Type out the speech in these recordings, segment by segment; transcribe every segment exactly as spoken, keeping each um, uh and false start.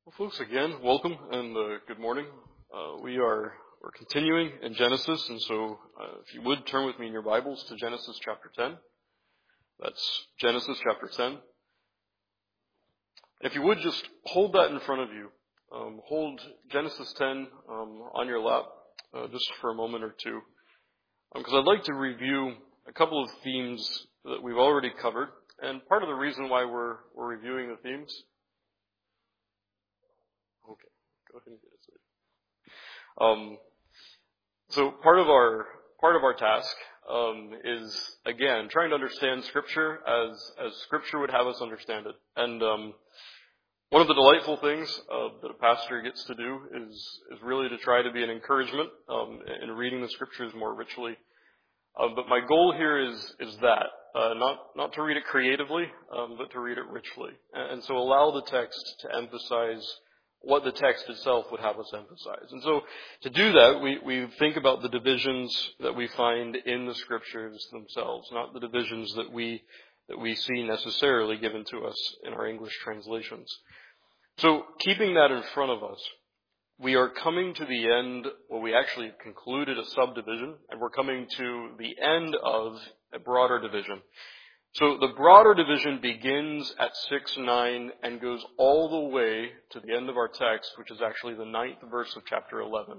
Well, folks, again, welcome and uh, good morning. Uh, we are we're continuing in Genesis, and so uh, if you would turn with me in your Bibles to Genesis chapter ten. That's Genesis chapter ten. If you would just hold that in front of you, um, hold Genesis ten um, on your lap uh, just for a moment or two, because um, I'd like to review a couple of themes that we've already covered, and part of the reason why we're we're reviewing the themes. Okay, go ahead and get it started. Um, so part of our part of our task um, is again trying to understand Scripture as as Scripture would have us understand it. And um, one of the delightful things uh, that a pastor gets to do is is really to try to be an encouragement um, in reading the Scriptures more richly. Uh, but my goal here is is that uh, not not to read it creatively, um, but to read it richly, and, and so allow the text to emphasize what the text itself would have us emphasize. And so to do that, we, we think about the divisions that we find in the Scriptures themselves, not the divisions that we that we see necessarily given to us in our English translations. So keeping that in front of us, we are coming to the end, well, we actually concluded a subdivision, and we're coming to the end of a broader division. So the broader division begins at six nine and goes all the way to the end of our text, which is actually the ninth verse of chapter eleven.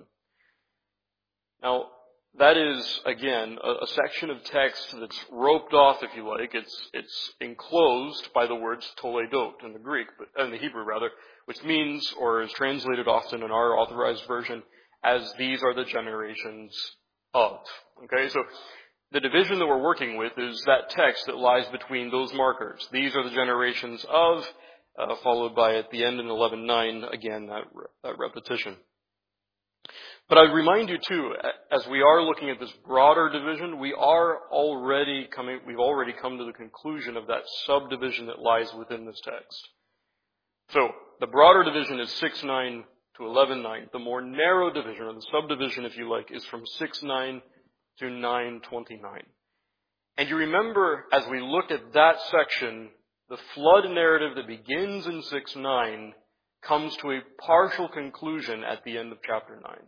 Now, that is, again, a, a section of text that's roped off, if you like. It's it's enclosed by the words toledot in the Greek, but in the Hebrew rather, which means, or is translated often in our authorized version, as these are the generations of. Okay, so the division that we're working with is that text that lies between those markers. These are the generations of, uh, followed by at the end in eleven nine, again, that, that repetition. But I remind you too, as we are looking at this broader division, we are already coming, we've already come to the conclusion of that subdivision that lies within this text. So, the broader division is six nine to eleven nine. The more narrow division, or the subdivision if you like, is from six nine to nine twenty-nine. And you remember, as we looked at that section, the flood narrative that begins in six nine comes to a partial conclusion at the end of chapter nine.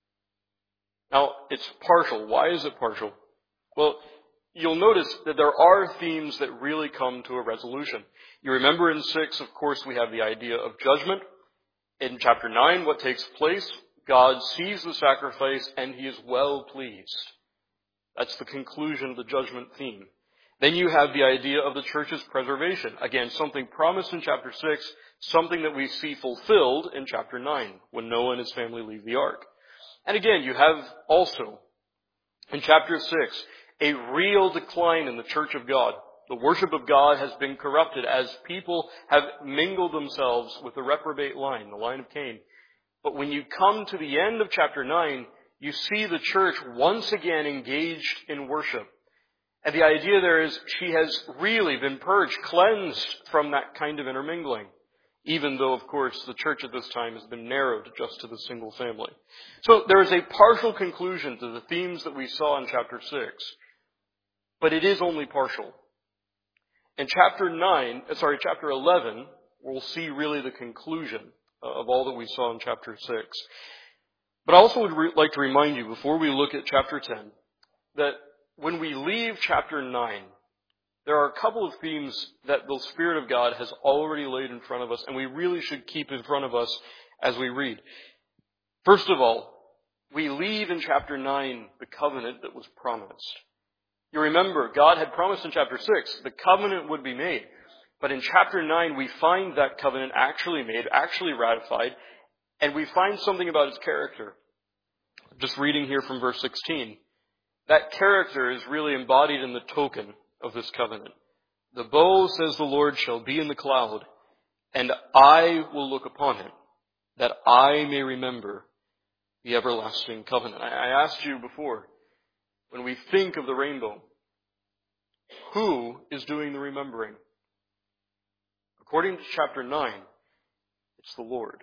Now, it's partial. Why is it partial? Well, you'll notice that there are themes that really come to a resolution. You remember in six, of course, we have the idea of judgment. In chapter nine, what takes place? God sees the sacrifice and He is well pleased. That's the conclusion of the judgment theme. Then you have the idea of the church's preservation. Again, something promised in chapter six, something that we see fulfilled in chapter nine, when Noah and his family leave the ark. And again, you have also, in chapter six, a real decline in the church of God. The worship of God has been corrupted as people have mingled themselves with the reprobate line, the line of Cain. But when you come to the end of chapter nine, you see the church once again engaged in worship. And the idea there is she has really been purged, cleansed from that kind of intermingling. Even though, of course, the church at this time has been narrowed just to the single family. So there is a partial conclusion to the themes that we saw in chapter six. But it is only partial. In chapter nine, sorry, chapter eleven, we'll see really the conclusion of all that we saw in chapter six. But I also would re- like to remind you, before we look at chapter ten, that when we leave chapter nine, there are a couple of themes that the Spirit of God has already laid in front of us, and we really should keep in front of us as we read. First of all, we leave in chapter nine the covenant that was promised. You remember, God had promised in chapter six the covenant would be made. But in chapter nine, we find that covenant actually made, actually ratified, and we find something about its character. Just reading here from verse sixteen. That character is really embodied in the token of this covenant. The bow, says the Lord, shall be in the cloud, and I will look upon it, that I may remember the everlasting covenant. I asked you before, when we think of the rainbow, who is doing the remembering? According to chapter nine, it's the Lord.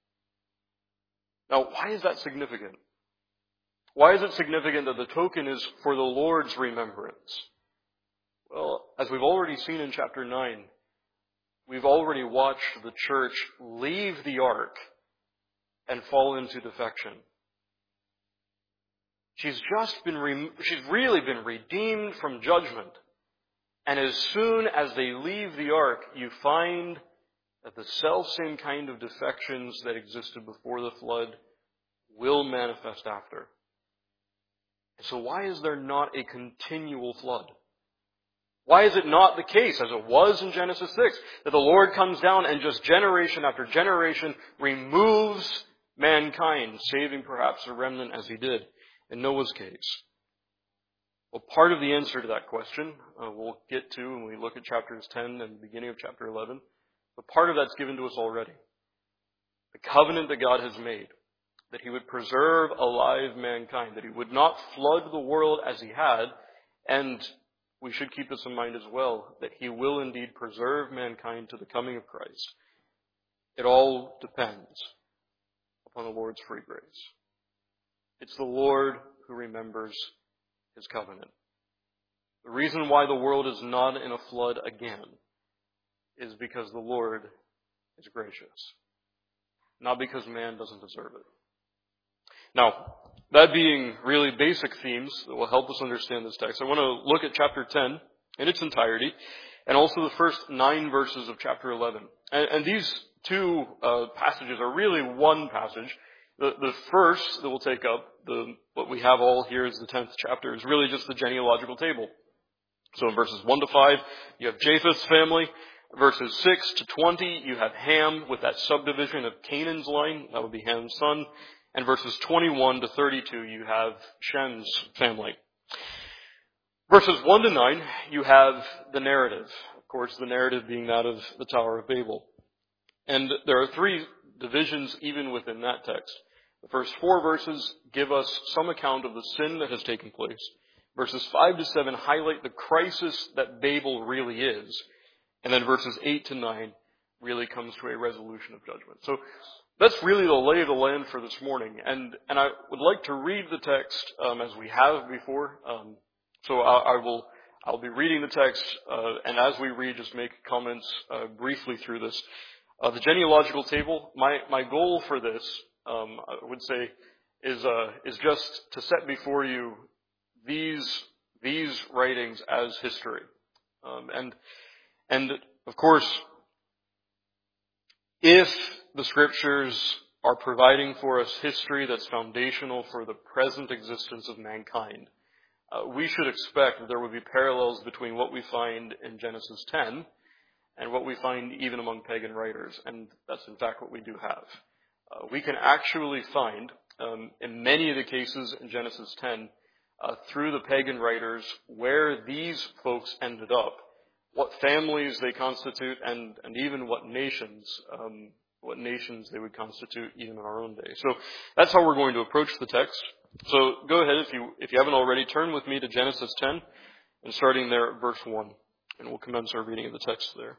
Now, why is that significant? Why is it significant that the token is for the Lord's remembrance? Well, as we've already seen in chapter nine, we've already watched the church leave the ark and fall into defection. She's just been, re- she's really been redeemed from judgment. And as soon as they leave the ark, you find that the self-same kind of defections that existed before the flood will manifest after. So why is there not a continual flood? Why is it not the case, as it was in Genesis six, that the Lord comes down and just generation after generation removes mankind, saving perhaps a remnant as he did in Noah's case? Well, part of the answer to that question uh, we'll get to when we look at chapters ten and the beginning of chapter eleven. But part of that's given to us already. The covenant that God has made, that he would preserve alive mankind, that he would not flood the world as he had, and we should keep this in mind as well, that he will indeed preserve mankind to the coming of Christ. It all depends upon the Lord's free grace. It's the Lord who remembers his covenant. The reason why the world is not in a flood again is because the Lord is gracious, not because man doesn't deserve it. Now, that being really basic themes that will help us understand this text, I want to look at chapter ten in its entirety, and also the first nine verses of chapter eleven. And, and these two uh, passages are really one passage. The, the first that we'll take up, the, what we have all here is the tenth chapter, is really just the genealogical table. So in verses one to five, you have Japheth's family. Verses six to twenty, you have Ham with that subdivision of Canaan's line. That would be Ham's son. And verses twenty-one to thirty-two, you have Shem's family. Verses one to nine, you have the narrative. Of course, the narrative being that of the Tower of Babel. And there are three divisions even within that text. The first four verses give us some account of the sin that has taken place. Verses five to seven highlight the crisis that Babel really is. And then verses eight to nine really comes to a resolution of judgment. So that's really the lay of the land for this morning. And and I would like to read the text um, as we have before. Um, so I, I will I'll be reading the text, uh, and as we read, just make comments uh, briefly through this. Uh, the genealogical table. My my goal for this, um, I would say, is uh, is just to set before you these these writings as history, um, and. And, of course, if the Scriptures are providing for us history that's foundational for the present existence of mankind, uh, we should expect that there would be parallels between what we find in Genesis ten and what we find even among pagan writers. And that's, in fact, what we do have. Uh, we can actually find, um, in many of the cases in Genesis ten, uh, through the pagan writers, where these folks ended up, what families they constitute, and, and even what nations, um, what nations they would constitute even in our own day. So that's how we're going to approach the text. So go ahead, if you if you haven't already, turn with me to Genesis ten, and starting there at verse one, and we'll commence our reading of the text there.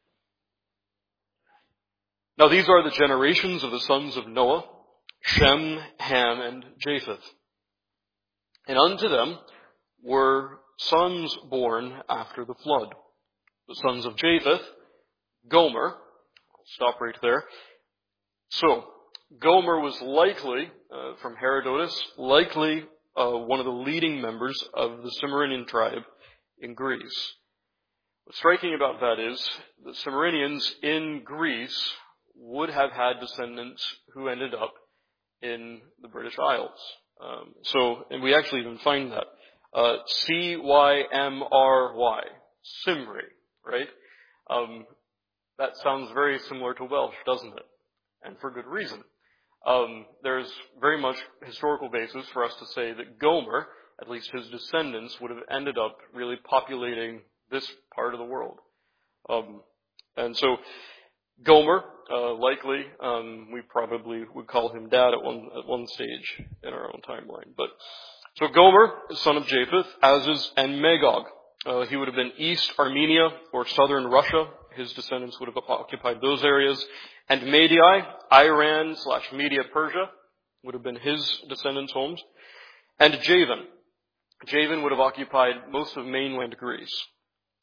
Now these are the generations of the sons of Noah, Shem, Ham, and Japheth. And unto them were sons born after the flood. The sons of Japheth, Gomer. I'll stop right there. So, Gomer was likely, uh, from Herodotus, likely uh, one of the leading members of the Cimmerian tribe in Greece. What's striking about that is the Cimmerians in Greece would have had descendants who ended up in the British Isles. Um, so, and we actually even find that. Uh, C Y M R Y, Cymri. Right? Um, that sounds very similar to Welsh, doesn't it? And for good reason. Um, there's very much historical basis for us to say that Gomer, at least his descendants, would have ended up really populating this part of the world. Um, and so Gomer, uh, likely, um, we probably would call him dad at one at one stage in our own timeline. But so Gomer, son of Japheth, as is, and Magog. Uh, he would have been East Armenia or southern Russia. His descendants would have occupied those areas. And Madai, Iran slash Media Persia, would have been his descendants' homes. And Javan. Javan would have occupied most of mainland Greece.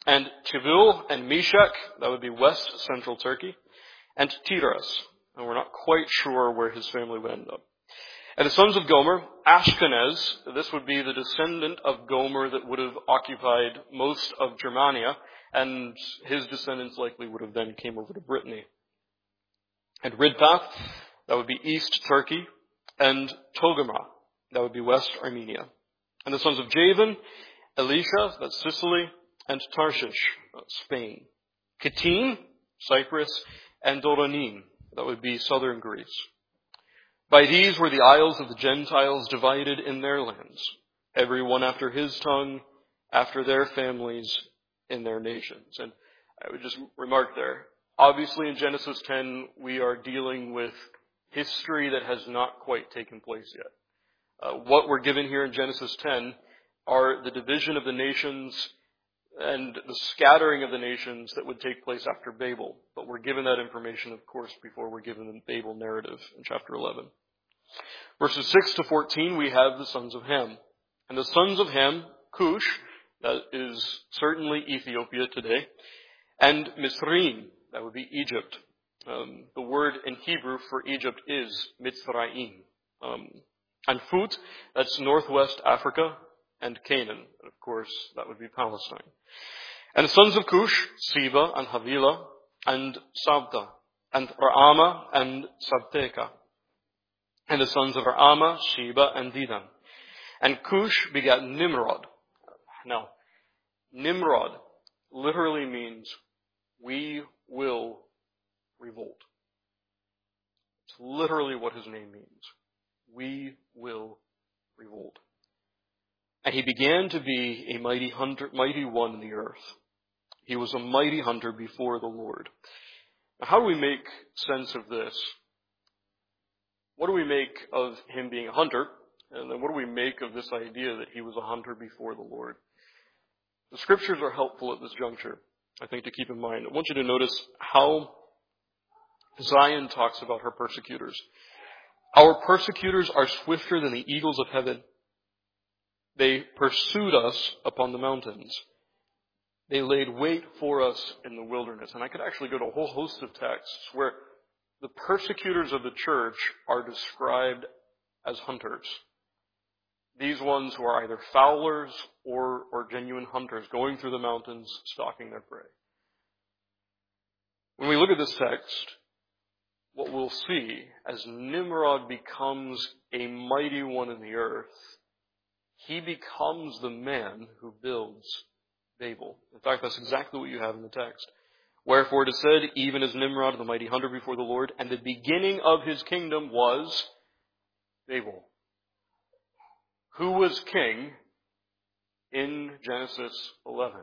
And Tivul and Meshech, that would be west central Turkey, and Tiras, and we're not quite sure where his family would end up. And the sons of Gomer, Ashkenaz, this would be the descendant of Gomer that would have occupied most of Germania, and his descendants likely would have then came over to Brittany. And Ridpath, that would be east Turkey, and Togarmah, that would be west Armenia. And the sons of Javan, Elisha, that's Sicily, and Tarshish, Spain. Kittim, Cyprus, and Doronim, that would be southern Greece. By these were the isles of the Gentiles divided in their lands, every one after his tongue, after their families, in their nations. And I would just remark there, obviously in Genesis ten, we are dealing with history that has not quite taken place yet. Uh, what we're given here in Genesis ten are the division of the nations and the scattering of the nations that would take place after Babel. But we're given that information, of course, before we're given the Babel narrative in chapter eleven. Verses six to fourteen, we have the sons of Ham. And the sons of Ham, Cush, that is certainly Ethiopia today, and Misraim, that would be Egypt. Um, the word in Hebrew for Egypt is Mitzrayim. Um, and Phut, that's northwest Africa, and Canaan. And of course, that would be Palestine. And the sons of Cush, Seba and Havilah, and Sabta, and Raama and Sabteka. And the sons of Raama, Sheba, and Dedan. And Cush begat Nimrod. Now, Nimrod literally means we will revolt. It's literally what his name means. We will revolt. And he began to be a mighty hunter, mighty one in the earth. He was a mighty hunter before the Lord. Now, how do we make sense of this? What do we make of him being a hunter? And then what do we make of this idea that he was a hunter before the Lord? The scriptures are helpful at this juncture, I think, to keep in mind. I want you to notice how Zion talks about her persecutors. Our persecutors are swifter than the eagles of heaven. They pursued us upon the mountains. They laid wait for us in the wilderness. And I could actually go to a whole host of texts where the persecutors of the church are described as hunters. These ones who are either fowlers or, or genuine hunters going through the mountains stalking their prey. When we look at this text, what we'll see as Nimrod becomes a mighty one in the earth, he becomes the man who builds Babel. In fact, that's exactly what you have in the text. Wherefore it is said, even as Nimrod, the mighty hunter before the Lord, and the beginning of his kingdom was Babel. Who was king in Genesis eleven?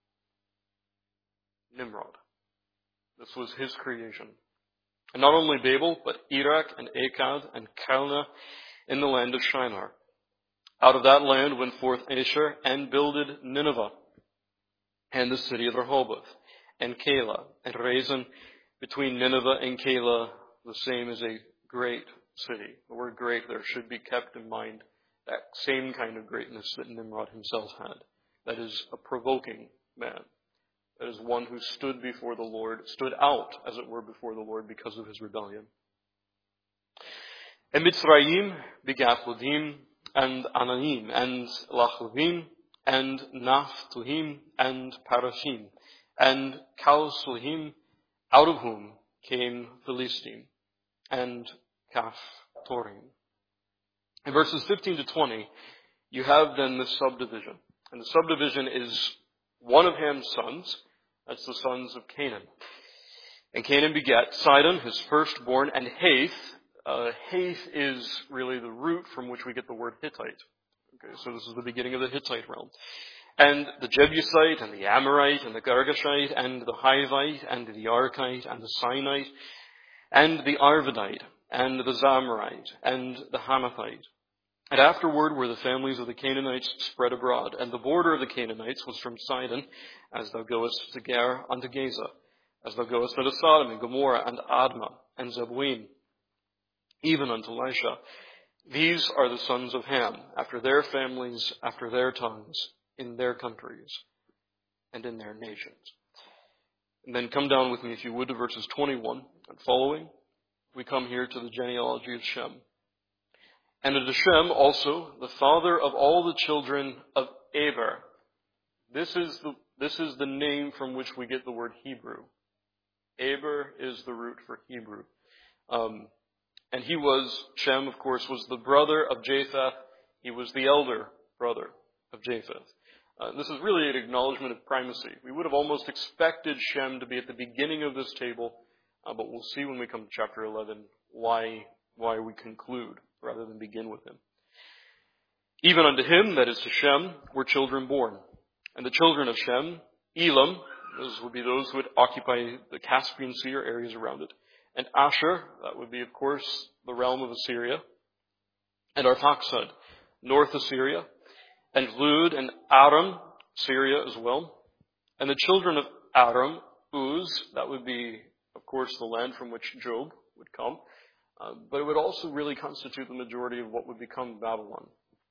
Nimrod. This was his creation. And not only Babel, but Erech and Akkad and Calneh in the land of Shinar. Out of that land went forth Asher and builded Nineveh and the city of Rehoboth and Calah and Rezin. Between Nineveh and Calah, the same as a great city. The word great there should be kept in mind. That same kind of greatness that Nimrod himself had. That is a provoking man. That is one who stood before the Lord, stood out, as it were, before the Lord because of his rebellion. And Mitzrayim begat Ludim and Anaim and Lachavim and Naphtuhim and Parashim and Calsulhim, out of whom came Philistim and Caphtorim. In verses fifteen to twenty, you have then the subdivision. And the subdivision is one of Ham's sons. That's the sons of Canaan. And Canaan begat Sidon, his firstborn, and Hath. Uh, Hath is really the root from which we get the word Hittite. Okay, so this is the beginning of the Hittite realm. And the Jebusite, and the Amorite, and the Girgashite, and the Hivite, and the Archite, and the Sinite, and the Arvadite, and the Zamorite, and the Hamathite. And afterward were the families of the Canaanites spread abroad. And the border of the Canaanites was from Sidon, as thou goest to Ger unto Gaza, as thou goest unto Sodom and Gomorrah and Admah and Zeboim, even unto Lisha. These are the sons of Ham, after their families, after their tongues, in their countries. and in their nations. And then come down with me, if you would, to verses twenty-one and following. We come here to the genealogy of Shem. And unto Shem also, the father of all the children of Eber. This is the, this is the name from which we get the word Hebrew. Eber is the root for Hebrew. Um, and he was, Shem, of course, was the brother of Japheth. He was the elder brother of Japheth. Uh, this is really an acknowledgement of primacy. We would have almost expected Shem to be at the beginning of this table, uh, but we'll see when we come to chapter eleven why, why we conclude rather than begin with him. Even unto him, that is to Shem, were children born. And the children of Shem, Elam, those would be those who would occupy the Caspian Sea or areas around it. And Asher, that would be, of course, the realm of Assyria. And Arphaxad, north Assyria. And Lud and Aram, Syria as well. And the children of Aram, Uz, that would be, of course, the land from which Job would come. Uh, but it would also really constitute the majority of what would become Babylon.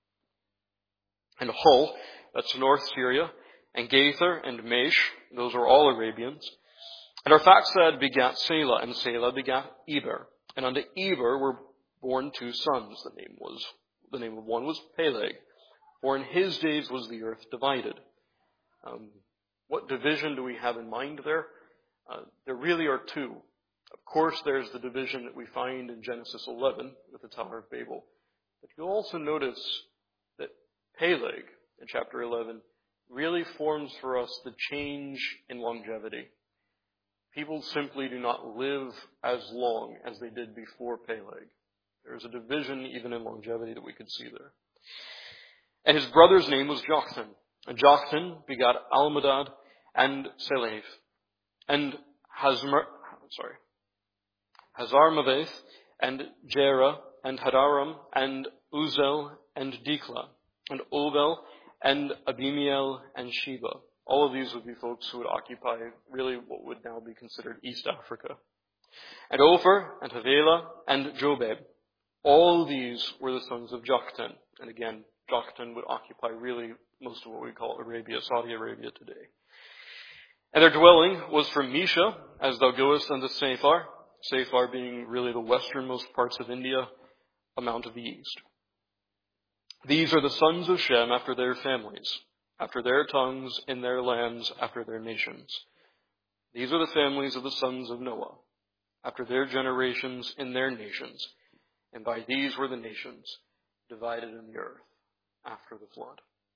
And Hul, that's north Syria. And Gaither and Mesh, those are all Arabians. And Arphaxad begat Selah, and Selah begat Eber. And unto Eber were born two sons. The name was, the name of one was Peleg. For in his days was the earth divided. Um, what division do we have in mind there? Uh, there really are two. Of course, there's the division that we find in Genesis eleven with the Tower of Babel. But you'll also notice that Peleg, in chapter eleven, really forms for us the change in longevity. People simply do not live as long as they did before Peleg. There's a division even in longevity that we could see there. And his brother's name was Joktan. And Joktan begot Almadad and Seleith. And Hazmar, sorry, Hazarmaveth and Jerah and Hadaram and Uzel and Dikla and Obel and Abimiel and Sheba. All of these would be folks who would occupy really what would now be considered East Africa. And Ophir and Havilah and Jobab. All these were the sons of Joktan. And again, Joktan would occupy really most of what we call Arabia, Saudi Arabia today. And their dwelling was from Mesha, as thou goest unto Saphar, Saphar being really the westernmost parts of India, a mount of the east. These are the sons of Shem after their families, after their tongues, in their lands, after their nations. These are the families of the sons of Noah, after their generations, in their nations. And by these were the nations divided in the earth after the flood.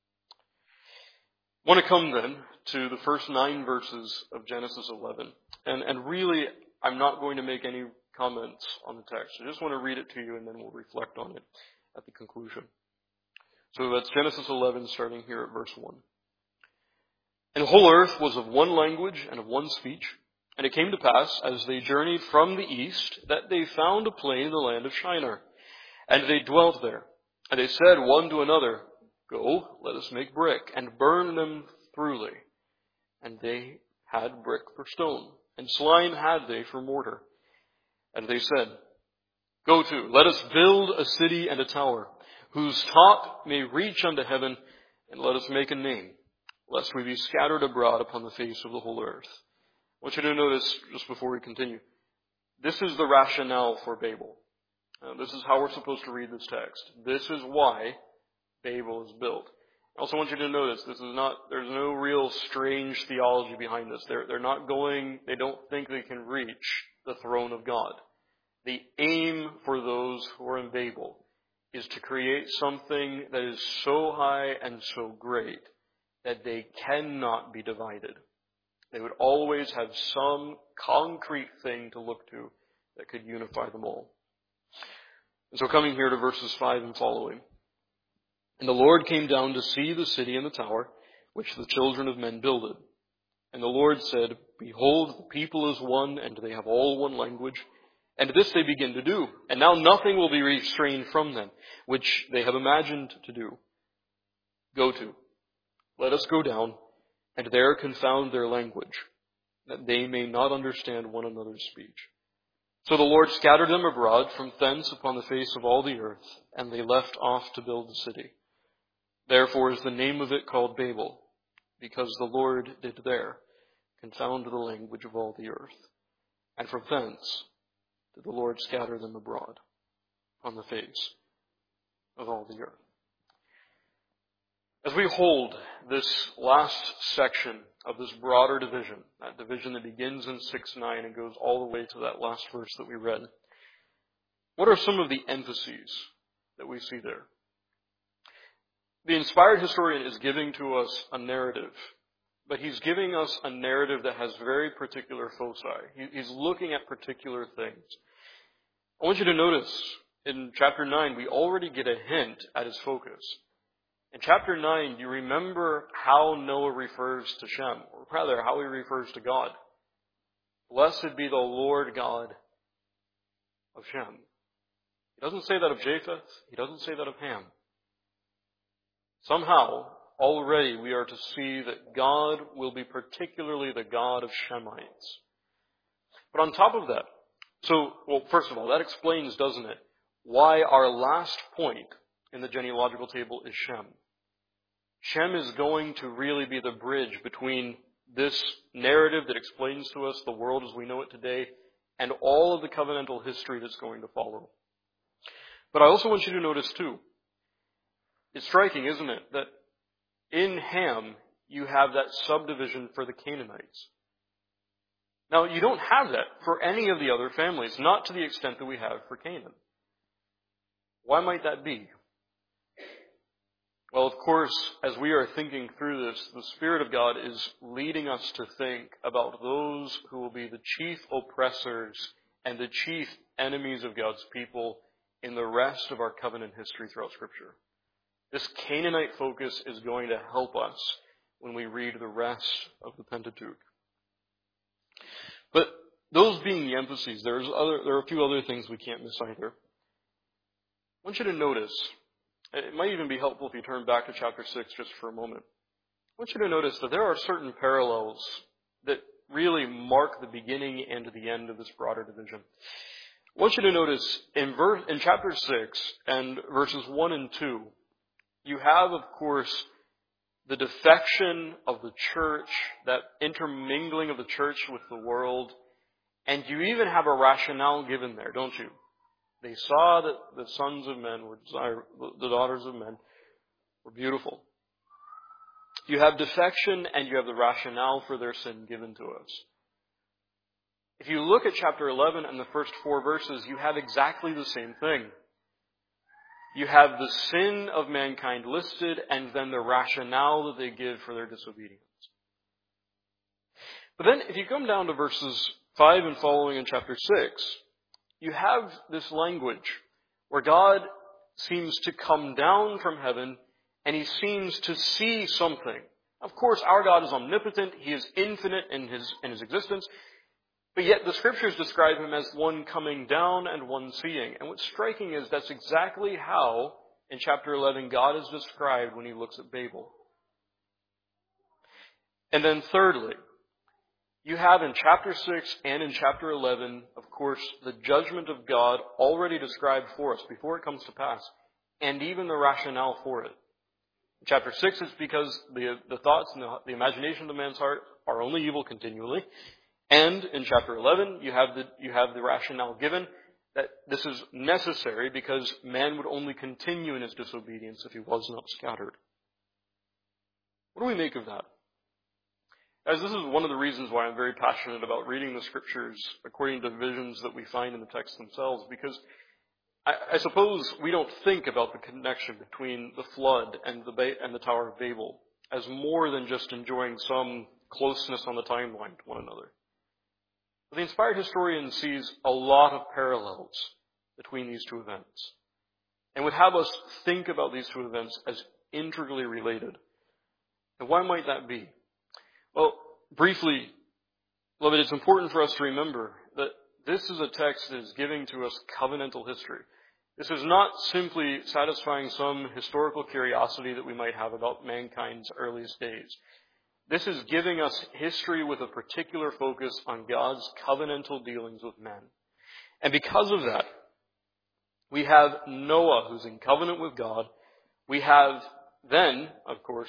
I want to come then to the first nine verses of Genesis eleven. And, and really, I'm not going to make any comments on the text. I just want to read it to you and then we'll reflect on it at the conclusion. So that's Genesis eleven, starting here at verse one. And the whole earth was of one language and of one speech. And it came to pass, as they journeyed from the east, that they found a plain in the land of Shinar. And they dwelt there. And they said one to another, Go, let us make brick, and burn them throughly. And they had brick for stone, and slime had they for mortar. And they said, Go to, let us build a city and a tower, whose top may reach unto heaven, and let us make a name, lest we be scattered abroad upon the face of the whole earth. I want you to notice, just before we continue, this is the rationale for Babel. Uh, this is how we're supposed to read this text. This is why Babel is built. I also want you to notice this is not, there's no real strange theology behind this. They're, they're not going, they don't think they can reach the throne of God. The aim for those who are in Babel is to create something that is so high and so great that they cannot be divided. They would always have some concrete thing to look to that could unify them all. And so coming here to verses five and following. And the Lord came down to see the city and the tower, which the children of men builded. And the Lord said, Behold, the people is one, and they have all one language. And this they begin to do. And now nothing will be restrained from them, which they have imagined to do. Go to, let us go down, and there confound their language, that they may not understand one another's speech. So the Lord scattered them abroad from thence upon the face of all the earth, and they left off to build the city. Therefore is the name of it called Babel, because the Lord did there confound the language of all the earth. And from thence did the Lord scatter them abroad on the face of all the earth. As we hold this last section of this broader division, that division that begins in six nine and goes all the way to that last verse that we read, what are some of the emphases that we see there? The inspired historian is giving to us a narrative, but he's giving us a narrative that has very particular foci. He's looking at particular things. I want you to notice in chapter nine, we already get a hint at his focus. In chapter nine, you remember how Noah refers to Shem, or rather, how he refers to God. Blessed be the Lord God of Shem. He doesn't say that of Japheth. He doesn't say that of Ham. Somehow, already we are to see that God will be particularly the God of Shemites. But on top of that, so, well, first of all, that explains, doesn't it, why our last point in the genealogical table is Shem. Shem is going to really be the bridge between this narrative that explains to us the world as we know it today and all of the covenantal history that's going to follow. But I also want you to notice too, it's striking, isn't it, that in Ham you have that subdivision for the Canaanites. Now, you don't have that for any of the other families, not to the extent that we have for Canaan. Why might that be? Well, of course, as we are thinking through this, the Spirit of God is leading us to think about those who will be the chief oppressors and the chief enemies of God's people in the rest of our covenant history throughout Scripture. This Canaanite focus is going to help us when we read the rest of the Pentateuch. But those being the emphases, there's other, there are a few other things we can't miss either. I want you to notice, it might even be helpful if you turn back to chapter six just for a moment. I want you to notice that there are certain parallels that really mark the beginning and the end of this broader division. I want you to notice in, verse, in chapter six and verses one and two, you have, of course, the defection of the church, that intermingling of the church with the world, and you even have a rationale given there, don't you? They saw that the sons of men were desire, the daughters of men were beautiful. You have defection and you have the rationale for their sin given to us. If you look at chapter eleven and the first four verses, you have exactly the same thing. You have the sin of mankind listed and then the rationale that they give for their disobedience. But then if you come down to verses five and following in chapter six, you have this language where God seems to come down from heaven and he seems to see something. Of course, our God is omnipotent. He is infinite in his, in his existence. But yet the scriptures describe him as one coming down and one seeing. And what's striking is that's exactly how, in chapter eleven, God is described when he looks at Babel. And then thirdly, you have in chapter six and in chapter eleven, of course, the judgment of God already described for us before it comes to pass, and even the rationale for it. In chapter six, it's because the, the thoughts and the, the imagination of the man's heart are only evil continually. And in chapter eleven, you have the, you have the rationale given that this is necessary because man would only continue in his disobedience if he was not scattered. What do we make of that? As this is one of the reasons why I'm very passionate about reading the scriptures according to the visions that we find in the texts themselves, because I, I suppose we don't think about the connection between the flood and the, ba- and the Tower of Babel as more than just enjoying some closeness on the timeline to one another. But the inspired historian sees a lot of parallels between these two events and would have us think about these two events as integrally related. And why might that be? Well, briefly, beloved, it's important for us to remember that this is a text that is giving to us covenantal history. This is not simply satisfying some historical curiosity that we might have about mankind's earliest days. This is giving us history with a particular focus on God's covenantal dealings with men. And because of that, we have Noah who's in covenant with God. We have then, of course,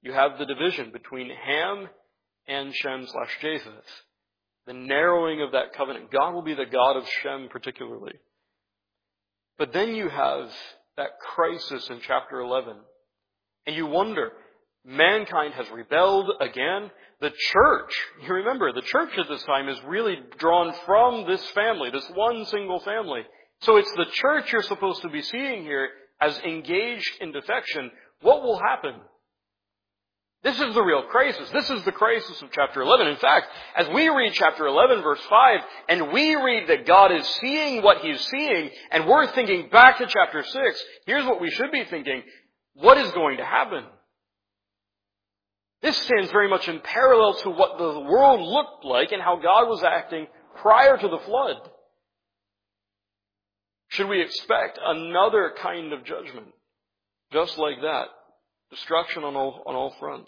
you have the division between Ham and Shem slash Japheth. The narrowing of that covenant. God will be the God of Shem particularly. But then you have that crisis in chapter eleven. And you wonder, mankind has rebelled again. The church, you remember, the church at this time is really drawn from this family, this one single family. So it's the church you're supposed to be seeing here as engaged in defection. What will happen? This is the real crisis. This is the crisis of chapter eleven. In fact, as we read chapter eleven, verse five, and we read that God is seeing what He's seeing, and we're thinking back to chapter six, here's what we should be thinking. What is going to happen? This stands very much in parallel to what the world looked like and how God was acting prior to the flood. Should we expect another kind of judgment? Just like that. Destruction on all, on all fronts.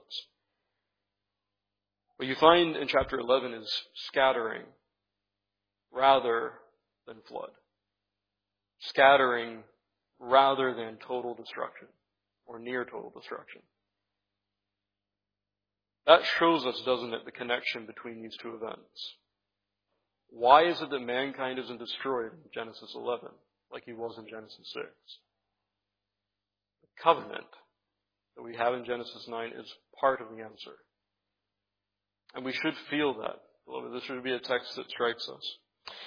What you find in chapter eleven is scattering rather than flood. Scattering rather than total destruction or near total destruction. That shows us, doesn't it, the connection between these two events. Why is it that mankind isn't destroyed in Genesis eleven like he was in Genesis six? The covenant that we have in Genesis nine is part of the answer. And we should feel that. Beloved, this should be a text that strikes us.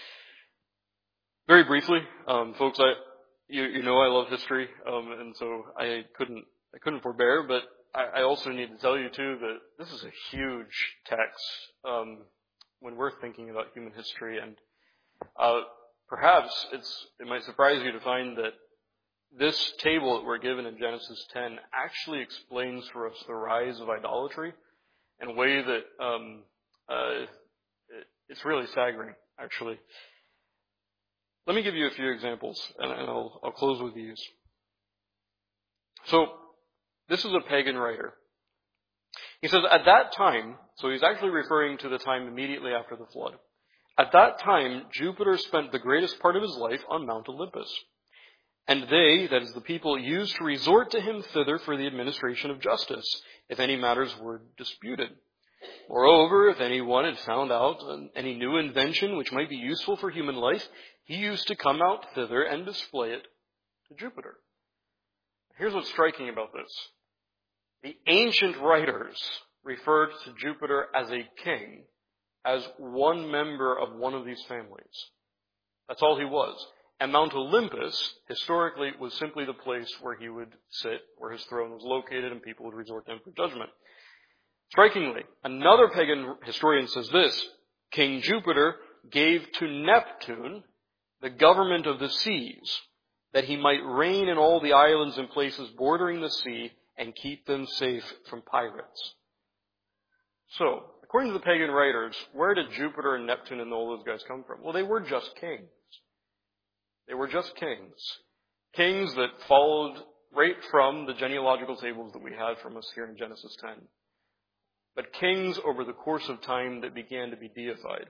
Very briefly, um, folks, I you, you know I love history, um, and so I couldn't I couldn't forbear, but I, I also need to tell you too that this is a huge text um, when we're thinking about human history, and uh, perhaps it's it might surprise you to find that this table that we're given in Genesis ten actually explains for us the rise of idolatry in a way that um, uh, it, it's really staggering, actually. Let me give you a few examples, and, and I'll, I'll close with these. So, this is a pagan writer. He says, at that time, so he's actually referring to the time immediately after the flood. At that time, Jupiter spent the greatest part of his life on Mount Olympus. And they, that is the people, used to resort to him thither for the administration of justice, if any matters were disputed. Moreover, if anyone had found out any new invention which might be useful for human life, he used to come out thither and display it to Jupiter. Here's what's striking about this. The ancient writers referred to Jupiter as a king, as one member of one of these families. That's all he was. And Mount Olympus, historically, was simply the place where he would sit, where his throne was located, and people would resort to him for judgment. Strikingly, another pagan historian says this: King Jupiter gave to Neptune the government of the seas, that he might reign in all the islands and places bordering the sea and keep them safe from pirates. So, according to the pagan writers, where did Jupiter and Neptune and all those guys come from? Well, they were just kings. They were just kings. Kings that followed right from the genealogical tables that we had from us here in Genesis ten. But kings over the course of time that began to be deified.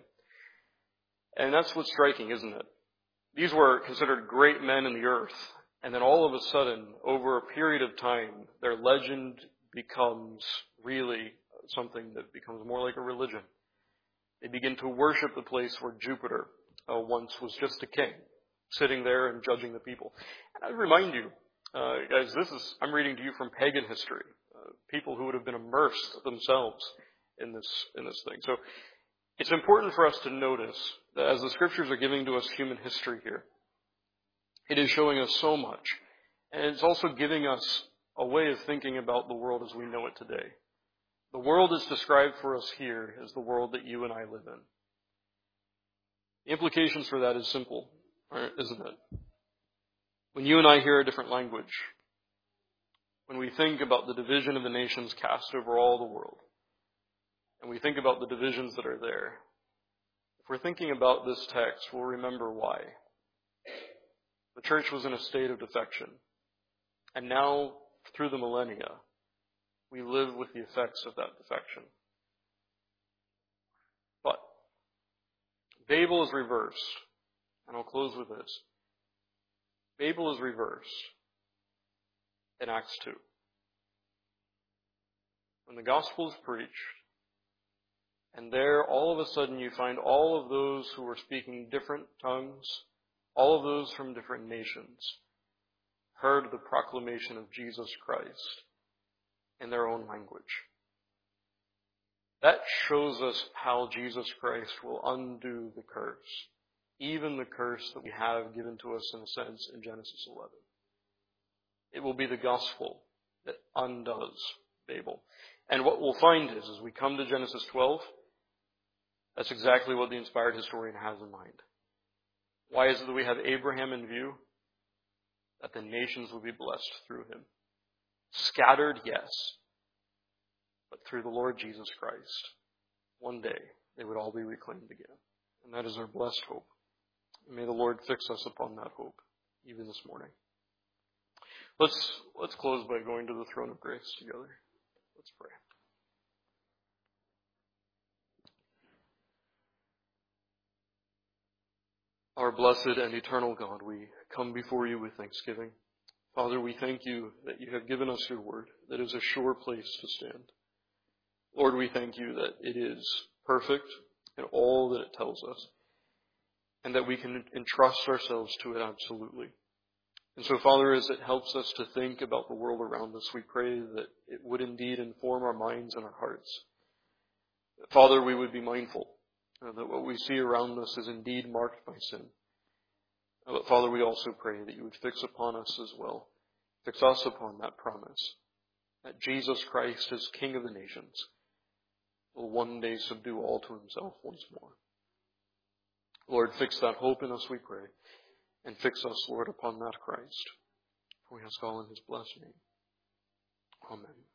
And that's what's striking, isn't it? These were considered great men in the earth. And then all of a sudden, over a period of time, their legend becomes really something that becomes more like a religion. They begin to worship the place where Jupiter uh, once was just a king, sitting there and judging the people. And I remind you, uh, guys, this is, I'm reading to you from pagan history. Uh, people who would have been immersed themselves in this, in this thing. So it's important for us to notice that as the scriptures are giving to us human history here, it is showing us so much. And it's also giving us a way of thinking about the world as we know it today. The world is described for us here as the world that you and I live in. The implications for that is simple, isn't it? When you and I hear a different language, when we think about the division of the nations cast over all the world, and we think about the divisions that are there, if we're thinking about this text, we'll remember why. The church was in a state of defection. And now, through the millennia, we live with the effects of that defection. But Babel is reversed. And I'll close with this. Babel is reversed in Acts two. when the gospel is preached, and there all of a sudden you find all of those who are speaking different tongues, all of those from different nations, heard the proclamation of Jesus Christ in their own language. That shows us how Jesus Christ will undo the curse, even the curse that we have given to us in a sense in Genesis eleven. It will be the gospel that undoes Babel. And what we'll find is, as we come to Genesis twelve, that's exactly what the inspired historian has in mind. Why is it that we have Abraham in view? That the nations will be blessed through him. Scattered, yes, but through the Lord Jesus Christ, one day they would all be reclaimed again. And that is our blessed hope. And may the Lord fix us upon that hope, even this morning. Let's, let's close by going to the throne of grace together. Let's pray. Our blessed and eternal God, we come before you with thanksgiving. Father, we thank you that you have given us your word that is a sure place to stand. Lord, we thank you that it is perfect in all that it tells us, and that we can entrust ourselves to it absolutely. And so, Father, as it helps us to think about the world around us, we pray that it would indeed inform our minds and our hearts. Father, we would be mindful uh, that what we see around us is indeed marked by sin. Uh, but Father, we also pray that you would fix upon us as well, fix us upon that promise, that Jesus Christ, as King of the nations, will one day subdue all to himself once more. Lord, fix that hope in us, we pray, and fix us, Lord, upon that Christ. For we ask all in his blessed name. Amen.